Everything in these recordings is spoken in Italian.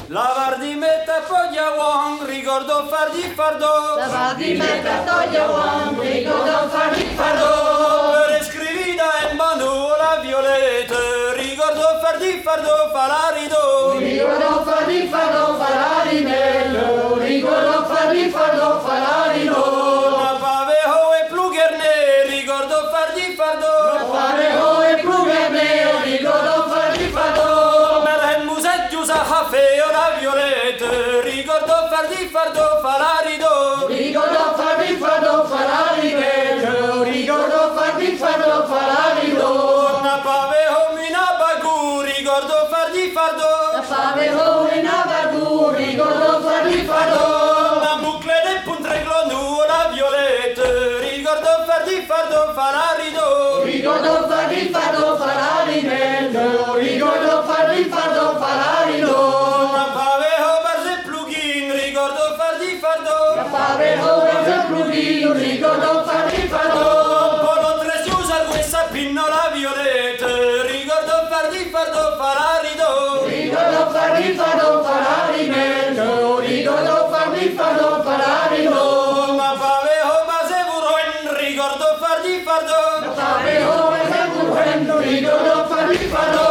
Lavar di metta poglia uom, ricordo far di fardo. Lavar di metta toglia uom, ricordo far di fardo. Per scrivida in bando la violette, ricordo far di fardo falarido. Ricordo far di fardo falarinello, ricordo far di fardo falarido. La paveho e plugerne, ricordo far di fardo. Pareho e plugerne, ricordo far di fardo. Per il museggio sa feo la violette, ricordo far di fardo falarido. Ricordo far di fardo falarinello, ricordo far di fardo falarido. La paveho mina bagu, ricordo far di fardo. Pareho e navagu, ricordo far di fardo. La bucle del puntreglondo la violette, ricordo far di fardo falarido. Ricordo far di fardo falarinello, ricordo far di fardo falarido. La paveho barze plugin, ricordo far di fardo. Pareho e plugin, ricordo far di fardo. Polo tre si usa questa pinnola violette, ricordo far di fardo falarido. Ricordo far di fardo falarinello, ricordo far di fardo falarido. La paveho base buroin, ricordo far di fardo. Pareho e plugin, ricordo far di fardo.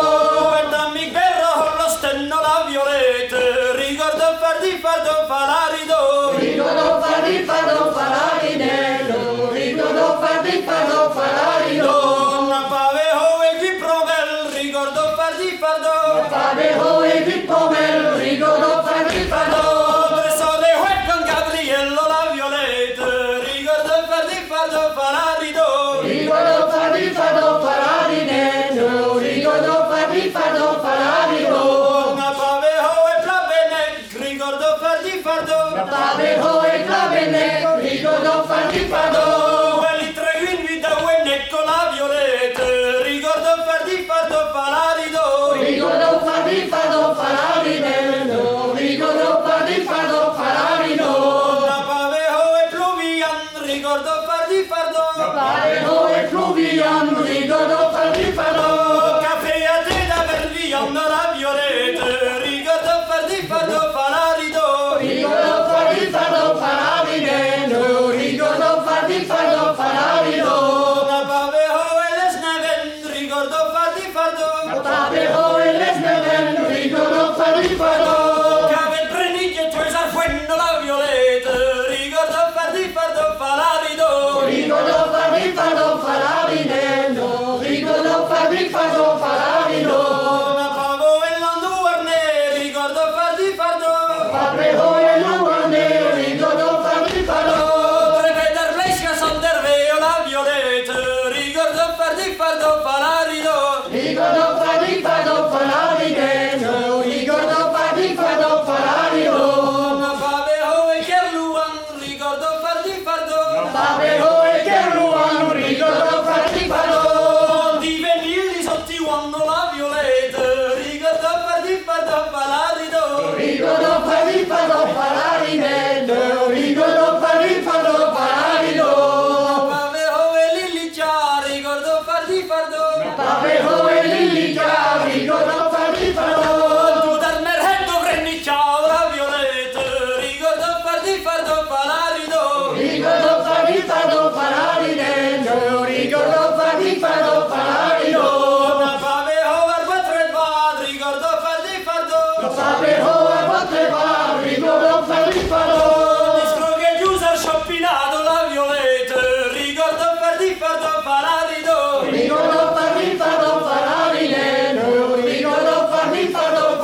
Dammi berro lo stenno la violette, ricordo far di fardo falarido. Ricordo far di fardo falarinello, ricordo far di fardo falarido. La paveho e chi provel, ricordo far di fardo. Pareho e Pippomel, ricordo far di fardo. Presso de Juan con Gabriello la violette, ricordo far di fardo falarido. Ricordo far di fardo falarinello, ricordo far di fardo falarido. La paveho e plavenec, ricordo far di fardo. Pareho e Clavenec, ricordo far di fardo. Quelli tre quindi da Uenecco la violette, ricordo far di fardo falarido. Ricordo far di fardo falarinello, ricordo far di fardo falarido. La paveho e pluvian, ricordo far di fardo. Pareho e Fluvian, ricordo far di fardo. Caffè a te da vervian la violette, ricordo far di fardo falarido. Ricordo far di fardo falarinello, ricordo far di fardo falarido. La paveho e le sneven, ricordo far di fardo. Pareho e Lesneven, ricordo far di fardo. Cave il preniglio tu esarfuendo la violette, ricordo far di fardo falarido. Ricordo far di fardo falarinello, ricordo far di fardo falarido. La pavo e l'anduarne, ricordo far di fardo. Pareho e Luane, ricordo far di fardo. Tre veder l'esca salderveo la violette, ricordo far di fardo falarido. Ricordo far di fardo falarinello, ricordo far di fardo falarido. La paveho e Kerluan, ricordo far di fardo. Pareho e Kerluan, ricordo far di fardo. Di venilli sotti quando la violette, ricordo far di fardo falarido. Ricordo far di fardo falarinello, ricordo far di fardo falarido. Paveho e Lilliccia, ricordo far di fardo. Pareho e Lilliccia, ricordo far di fardo. Tu dal merhetto prendi ciao la violette, ricordo far di fardo falarido. Ricordo far di fardo falarinello, ricordo far di fardo falarido. La paveho barba tre vad, ricordo far di fardo. Pareho e Potreva, ricordo far di fardo. Disco che chiusa il shoppinato la violette, ricordo far di fardo falarido. Ricordo far di fardo falarinello, ricordo far di fardo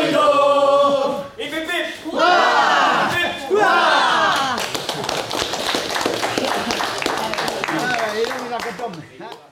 falarido. I pip pip. Uah! Pip. Uah! Allora, io mi la